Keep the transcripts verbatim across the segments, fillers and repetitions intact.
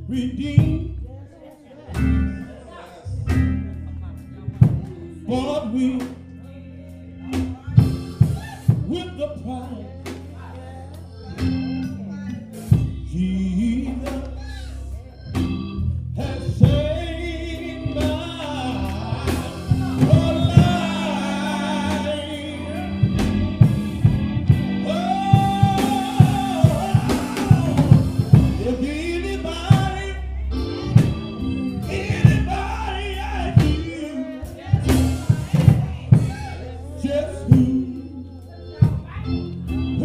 redeemed, bought we with the price. Jesus has saved my life. Oh, if anybody, anybody like you, just who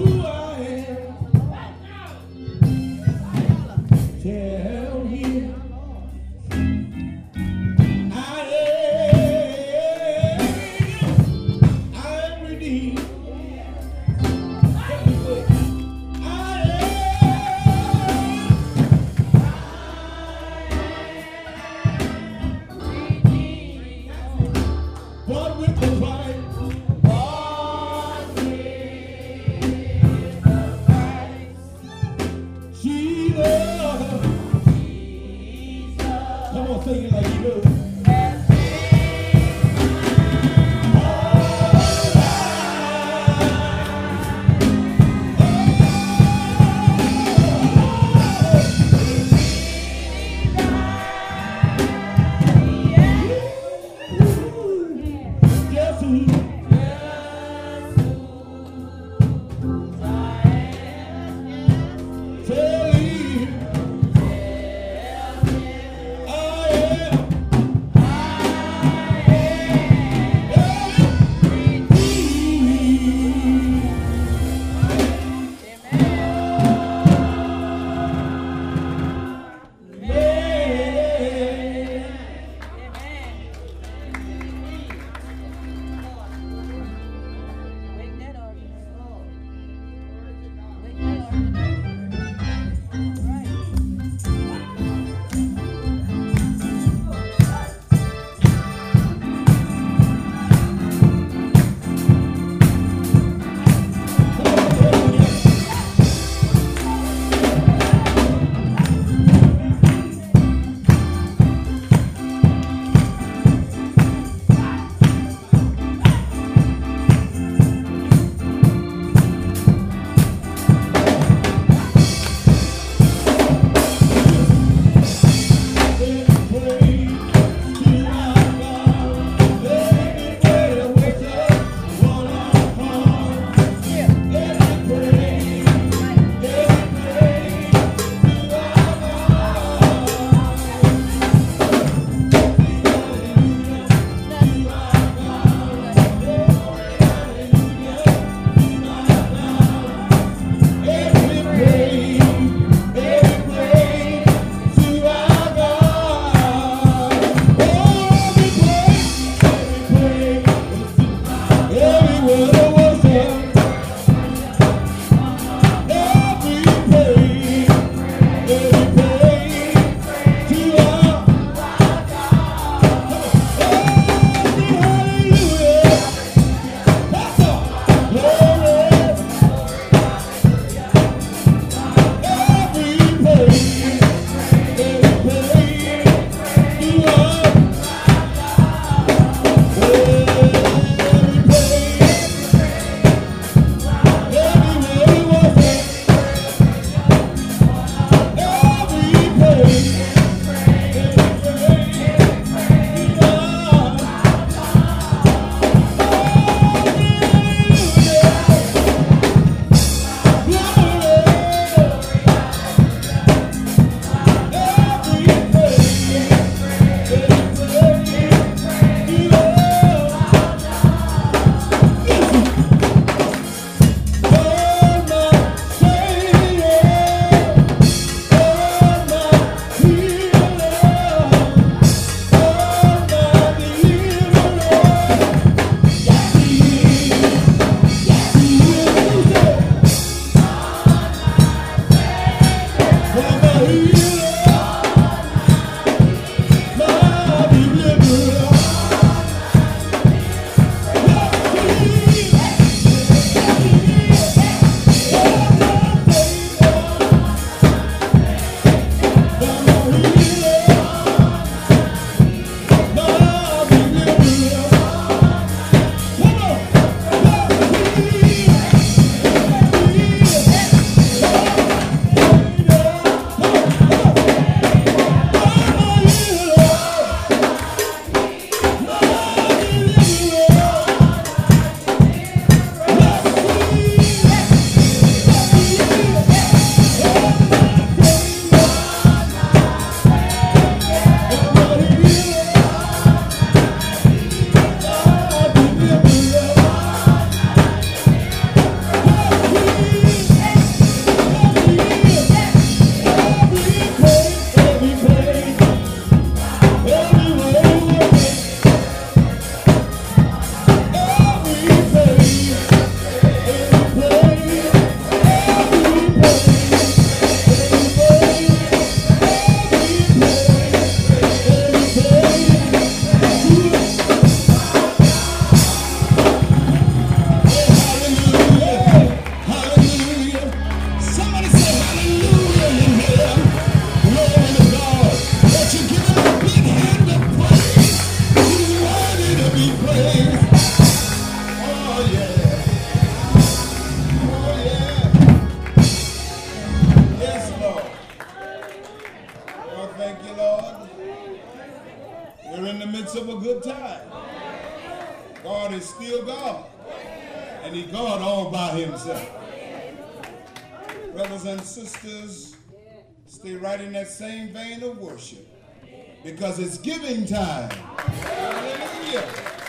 good time. God is still God. And He's God all by Himself. Brothers and sisters, stay right in that same vein of worship. Because it's giving time. Hallelujah.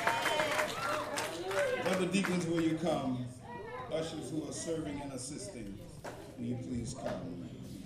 Brother deacons, will you come? Ushers who are serving and assisting, will you please come?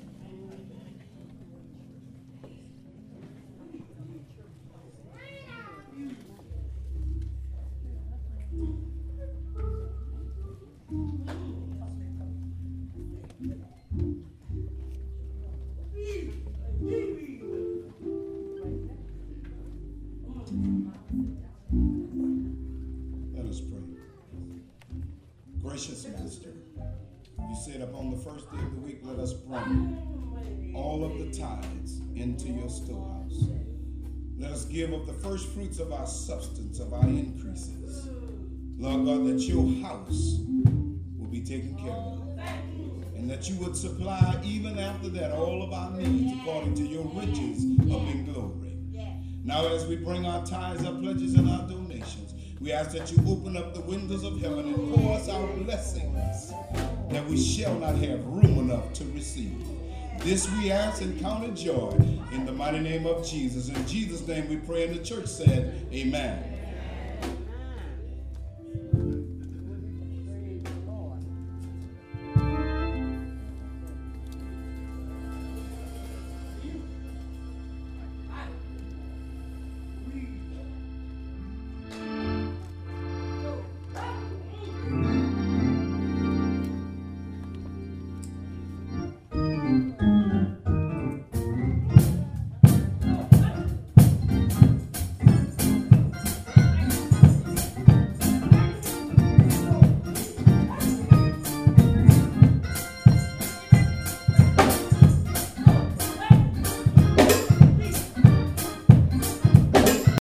Let us pray. Gracious Master, you said upon the first day of the week, let us bring all of the tithes into your storehouse. Let us give of the first fruits of our substance, of our increases. Lord God, that your house will be taken care of. And that you would supply even after that all of our needs according to your riches up in glory. Now as we bring our tithes, our pledges, and our donations, we ask that you open up the windows of heaven and pour us out blessings that we shall not have room enough to receive. This we ask and count it joy in the mighty name of Jesus. In Jesus' name we pray, and the church said, amen.